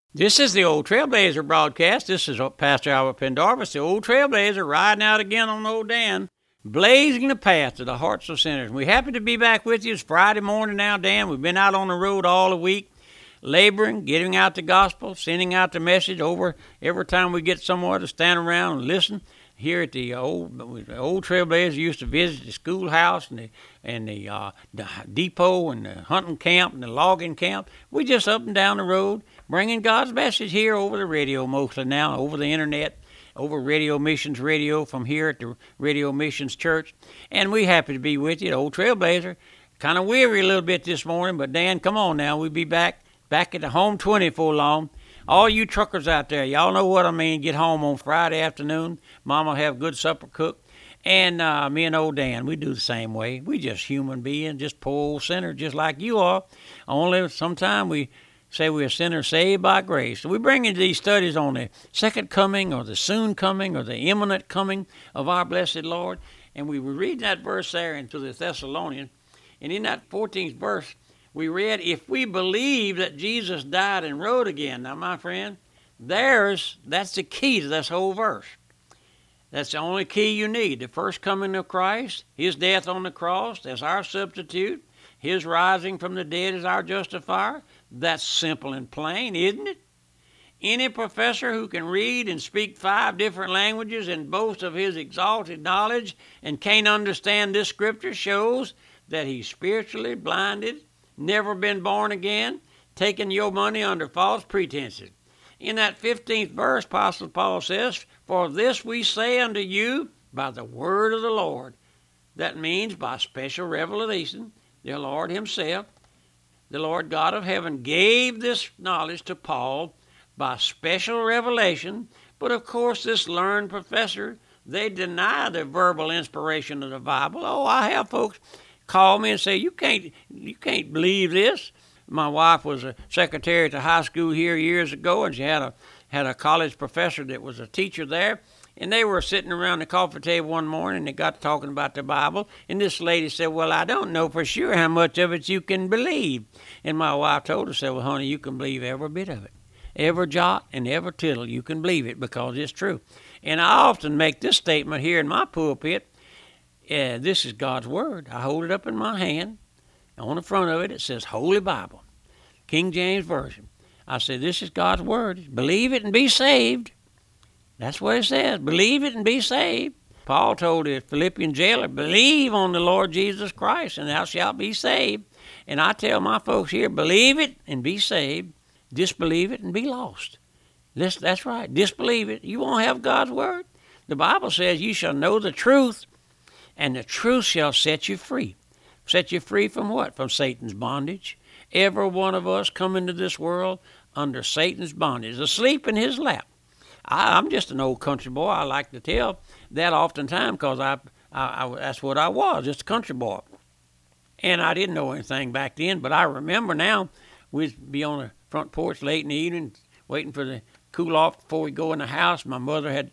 This is the Old Trailblazer broadcast. This is Pastor Albert Pendarvis, the Old Trailblazer, riding out again on Old Dan, blazing the path to the hearts of sinners. We're happy to be back with you. It's Friday morning now, Dan. We've been out on the road all the week, laboring, getting out the gospel, sending out the message over every time we get somewhere to stand around and listen. Here at the old Trailblazer used to visit the schoolhouse and the depot and the hunting camp and the logging camp. We just up and down the road, bringing God's message here over the radio mostly now, over the internet, over Radio Missions Radio from here at the Radio Missions Church. And we happy to be with you, the Old Trailblazer. Kind of weary a little bit this morning, but Dan, come on now. We'll be back at the home 20 for long. All you truckers out there, y'all know what I mean. Get home on Friday afternoon. Mama have good supper cooked. And me and old Dan, we do the same way. We just human beings, just poor old sinners, just like you are. Only sometimes we say we're a sinner saved by grace. So we bring you these studies on the second coming or the soon coming or the imminent coming of our blessed Lord. And we were reading that verse there into the Thessalonians. And in that 14th verse, we read, if we believe that Jesus died and rose again. Now, my friend, that's the key to this whole verse. That's the only key you need. The first coming of Christ, his death on the cross, that's our substitute. His rising from the dead is our justifier. That's simple and plain, isn't it? Any professor who can read and speak 5 different languages and boast of his exalted knowledge and can't understand this scripture shows that he's spiritually blinded, never been born again, taking your money under false pretenses. In that 15th verse, Apostle Paul says, for this we say unto you by the word of the Lord. That means by special revelation, the Lord himself, the Lord God of heaven, gave this knowledge to Paul by special revelation. But of course, this learned professor, they deny the verbal inspiration of the Bible. Oh, I have folks call me and say, you can't believe this. My wife was a secretary at the high school here years ago, and she had a college professor that was a teacher there, and they were sitting around the coffee table one morning, and they got talking about the Bible, and this lady said, well, I don't know for sure how much of it you can believe. And my wife told her, said, well, honey, you can believe every bit of it. Every jot and every tittle, you can believe it because it's true. And I often make this statement here in my pulpit. This is God's Word. I hold it up in my hand. On the front of it, it says Holy Bible, King James Version. I say, this is God's Word. Believe it and be saved. That's what it says. Believe it and be saved. Paul told the Philippian jailer, believe on the Lord Jesus Christ and thou shalt be saved. And I tell my folks here, believe it and be saved. Disbelieve it and be lost. That's right. Disbelieve it. You won't have God's Word. The Bible says you shall know the truth, and the truth shall set you free. Set you free from what? From Satan's bondage. Every one of us come into this world under Satan's bondage, asleep in his lap. I'm just an old country boy. I like to tell that oftentimes because I that's what I was, just a country boy. And I didn't know anything back then, but I remember now we'd be on the front porch late in the evening waiting for the cool off before we go in the house. My mother had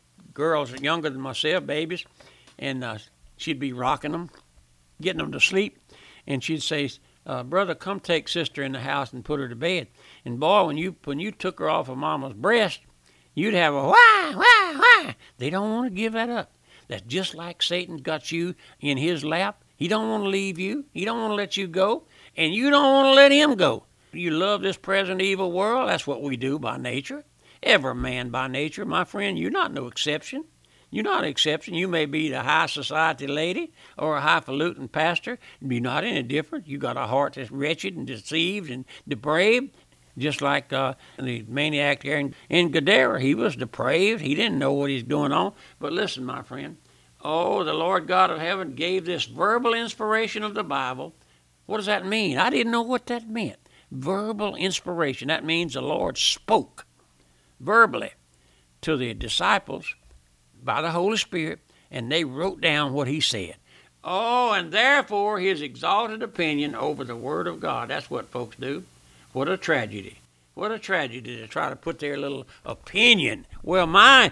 girls younger than myself, babies, and she'd be rocking them, getting them to sleep, and she'd say, brother, come take sister in the house and put her to bed. And boy, when you took her off of mama's breast, you'd have a why, why, why. They don't want to give that up. That's just like Satan got you in his lap. He don't want to leave you. He don't want to let you go, and you don't want to let him go. You love this present evil world. That's what we do by nature. Every man by nature, my friend, you're not no exception. You're not an exception. You may be the high society lady or a highfalutin pastor. You're not any different. You got a heart that's wretched and deceived and depraved, just like the maniac there in Gadara. He was depraved. He didn't know what he's doing on. But listen, my friend, oh, the Lord God of heaven gave this verbal inspiration of the Bible. What does that mean? I didn't know what that meant. Verbal inspiration. That means the Lord spoke verbally to the disciples by the Holy Spirit, and they wrote down what he said. Oh, and therefore his exalted opinion over the Word of God. That's what folks do. What a tragedy. What a tragedy to try to put their little opinion. Well, my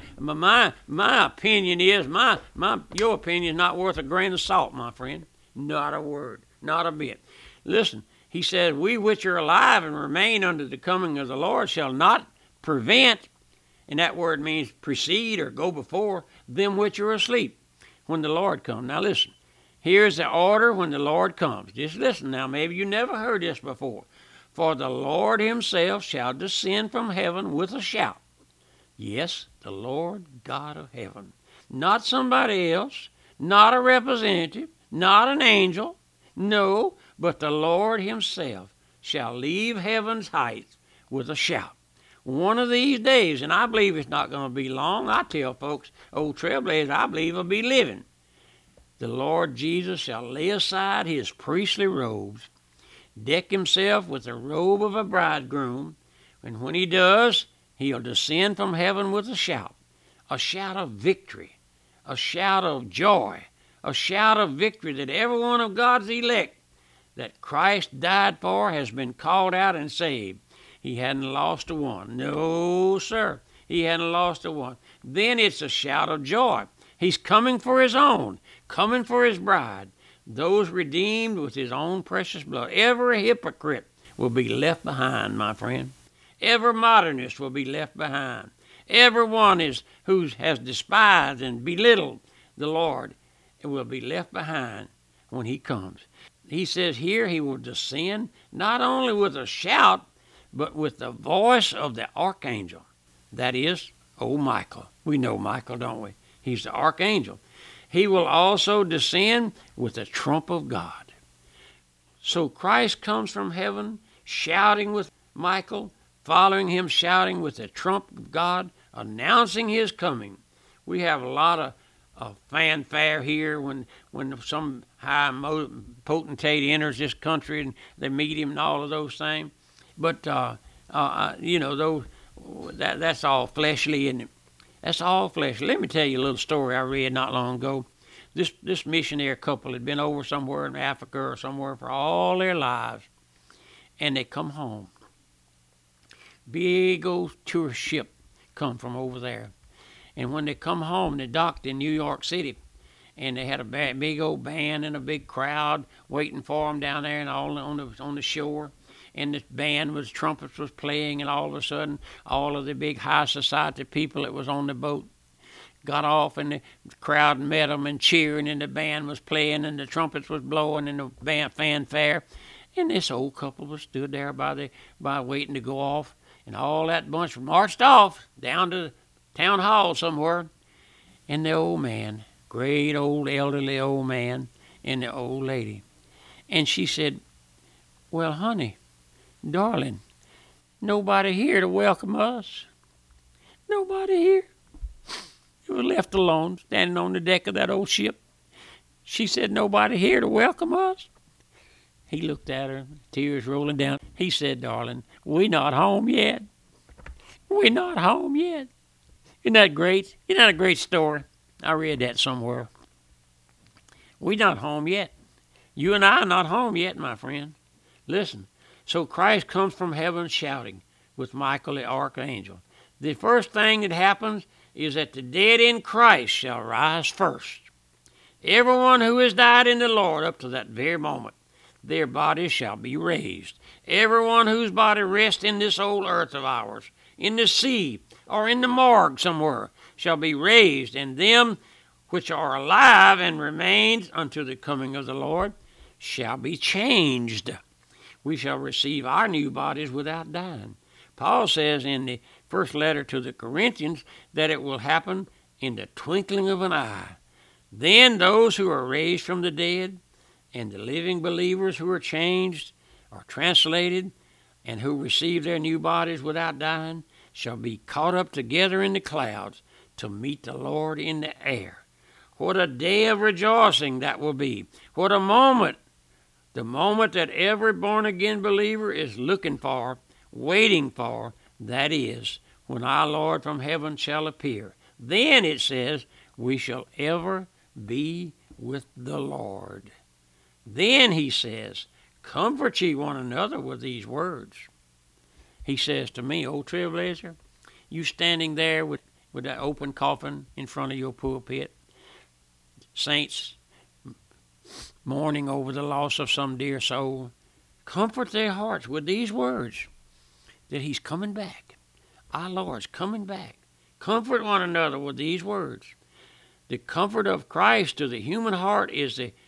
opinion is, your opinion is not worth a grain of salt, my friend. Not a word. Not a bit. Listen, He said, we which are alive and remain unto the coming of the Lord shall not prevent, and that word means precede or go before, them which are asleep when the Lord comes. Now listen, here's the order when the Lord comes. Just listen now, maybe you never heard this before. For the Lord himself shall descend from heaven with a shout. Yes, the Lord God of heaven. Not somebody else, not a representative, not an angel. No, but the Lord himself shall leave heaven's heights with a shout. One of these days, and I believe it's not going to be long, I tell folks, old Trailblazer, I believe he'll be living. The Lord Jesus shall lay aside his priestly robes, deck himself with the robe of a bridegroom, and when he does, he'll descend from heaven with a shout of victory, a shout of joy, a shout of victory that every one of God's elect that Christ died for has been called out and saved. He hadn't lost a one. No, sir. He hadn't lost a one. Then it's a shout of joy. He's coming for his own, coming for his bride, those redeemed with his own precious blood. Every hypocrite will be left behind, my friend. Every modernist will be left behind. Everyone who has despised and belittled the Lord will be left behind when he comes. He says here he will descend not only with a shout, but with the voice of the archangel. That is, old Michael. We know Michael, don't we? He's the archangel. He will also descend with the trump of God. So Christ comes from heaven shouting with Michael, following him shouting with the trump of God, announcing his coming. We have a lot of fanfare here when some high potentate enters this country and they meet him and all of those things. But, that's all fleshly, and that's all fleshly. Let me tell you a little story I read not long ago. This missionary couple had been over somewhere in Africa or somewhere for all their lives, and they come home. Big old tourist ship come from over there. And when they come home, they docked in New York City, and they had a big old band and a big crowd waiting for them down there and all on the shore. And this band with trumpets was playing, and all of a sudden, all of the big high society people that was on the boat got off, and the crowd met them and cheering, and the band was playing, and the trumpets was blowing, and the band fanfare. And this old couple was stood there by waiting to go off, and all that bunch marched off down to the town hall somewhere. And the old man, great old elderly old man, and the old lady. And she said, "Well, honey, darling, nobody here to welcome us. Nobody here." We were left alone, standing on the deck of that old ship. She said, "Nobody here to welcome us." He looked at her, tears rolling down. He said, "Darling, we not home yet. We not home yet." Isn't that great? Isn't that a great story? I read that somewhere. We not home yet. You and I are not home yet, my friend. Listen. So Christ comes from heaven shouting with Michael the archangel. The first thing that happens is that the dead in Christ shall rise first. Everyone who has died in the Lord up to that very moment, their bodies shall be raised. Everyone whose body rests in this old earth of ours, in the sea or in the morgue somewhere, shall be raised, and them which are alive and remain unto the coming of the Lord shall be changed. We shall receive our new bodies without dying. Paul says in the first letter to the Corinthians that it will happen in the twinkling of an eye. Then those who are raised from the dead and the living believers who are changed or translated and who receive their new bodies without dying shall be caught up together in the clouds to meet the Lord in the air. What a day of rejoicing that will be. What a moment. The moment that every born-again believer is looking for, waiting for, that is, when our Lord from heaven shall appear. Then, it says, we shall ever be with the Lord. Then, he says, comfort ye one another with these words. He says to me, old Trailblazer, you standing there with that open coffin in front of your pulpit, saints mourning over the loss of some dear soul, Comfort their hearts with these words that he's coming back. Our Lord's coming back. Comfort one another with these words. The comfort of Christ to the human heart is in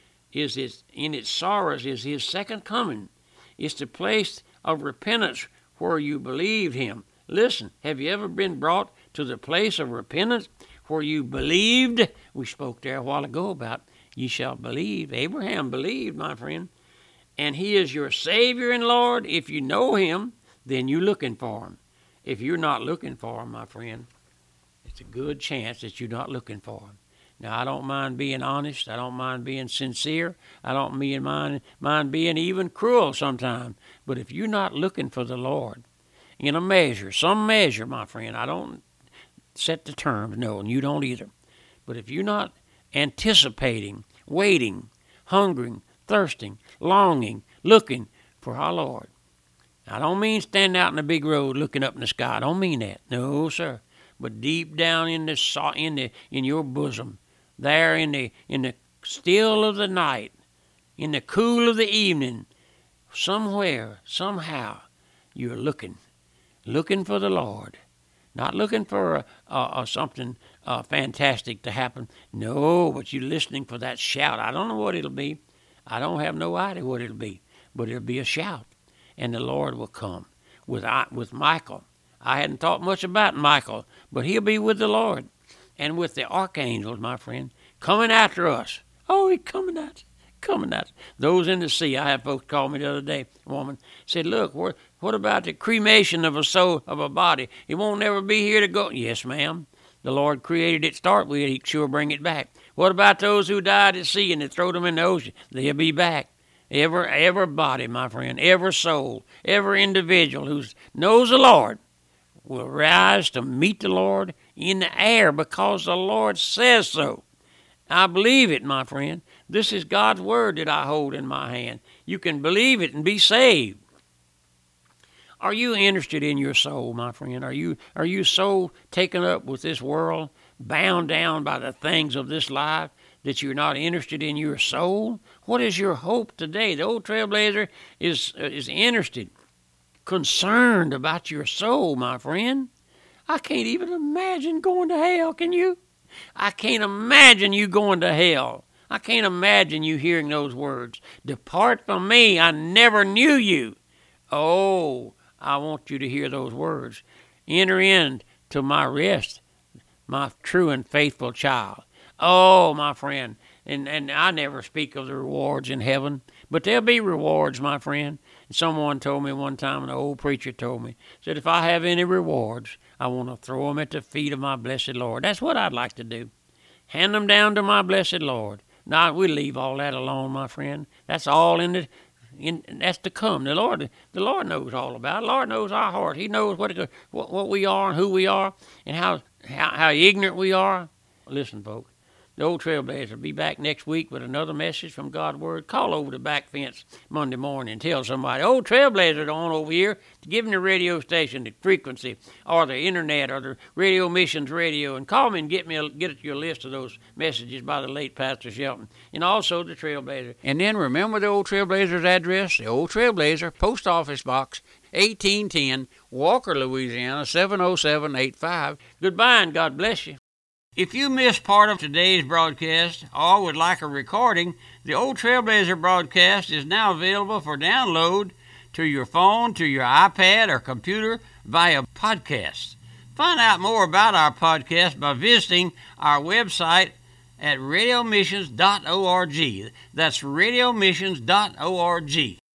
its sorrows is his second coming. It's the place of repentance where you believed him. Listen, have you ever been brought to the place of repentance where you believed? We spoke there a while ago about ye shall believe. Abraham believed, my friend. And he is your Savior and Lord. If you know him, then you're looking for him. If you're not looking for him, my friend, it's a good chance that you're not looking for him. Now, I don't mind being honest. I don't mind being sincere. I don't mind being even cruel sometimes. But if you're not looking for the Lord in a measure, some measure, my friend, I don't set the terms, no, and you don't either. But if you're not anticipating, waiting, hungering, thirsting, longing, looking for our Lord. I don't mean standing out in the big road looking up in the sky. I don't mean that. No, sir. But deep down in your bosom, there in the still of the night, in the cool of the evening, somewhere, somehow, you're looking for the Lord. Not looking for something fantastic to happen. No, but you're listening for that shout. I don't know what it'll be. I don't have no idea what it'll be. But it'll be a shout. And the Lord will come with Michael. I hadn't thought much about Michael, but he'll be with the Lord. And with the archangels, my friend, coming after us. Oh, he's coming at us. Those in the sea, I had folks call me the other day, a woman, said, look, what about the cremation of a soul, of a body? It won't never be here to go. Yes, ma'am. The Lord created it, start with it, he'd sure bring it back. What about those who died at sea and they throw them in the ocean? They'll be back. Every body, my friend, every soul, every individual who knows the Lord will rise to meet the Lord in the air because the Lord says so. I believe it, my friend. This is God's word that I hold in my hand. You can believe it and be saved. Are you interested in your soul, my friend? Are you so taken up with this world, bound down by the things of this life, that you're not interested in your soul? What is your hope today? The old Trailblazer is interested, concerned about your soul, my friend. I can't even imagine going to hell, can you? I can't imagine you going to hell. I can't imagine you hearing those words. Depart from me, I never knew you. Oh, I want you to hear those words. Enter into my rest, my true and faithful child. Oh, my friend, and I never speak of the rewards in heaven, but there'll be rewards, my friend. And someone told me one time, an old preacher told me, said, if I have any rewards, I want to throw them at the feet of my blessed Lord. That's what I'd like to do. Hand them down to my blessed Lord. Now, we leave all that alone, my friend. That's all that's to come. The Lord knows all about it. The Lord knows our heart. He knows what we are and who we are and how ignorant we are. Listen, folks. The Old Trailblazer will be back next week with another message from God's Word. Call over the back fence Monday morning and tell somebody, Old Trailblazer on over here, to give them the radio station, the frequency, or the internet, or the Radio Missions radio, and call me and get you a list of those messages by the late Pastor Shelton, and also the Trailblazer. And then remember the Old Trailblazer's address, the Old Trailblazer, Post Office Box 1810, Walker, Louisiana, 70785. Goodbye, and God bless you. If you missed part of today's broadcast or would like a recording, the Old Trailblazer broadcast is now available for download to your phone, to your iPad, or computer via podcast. Find out more about our podcast by visiting our website at radiomissions.org. That's radiomissions.org.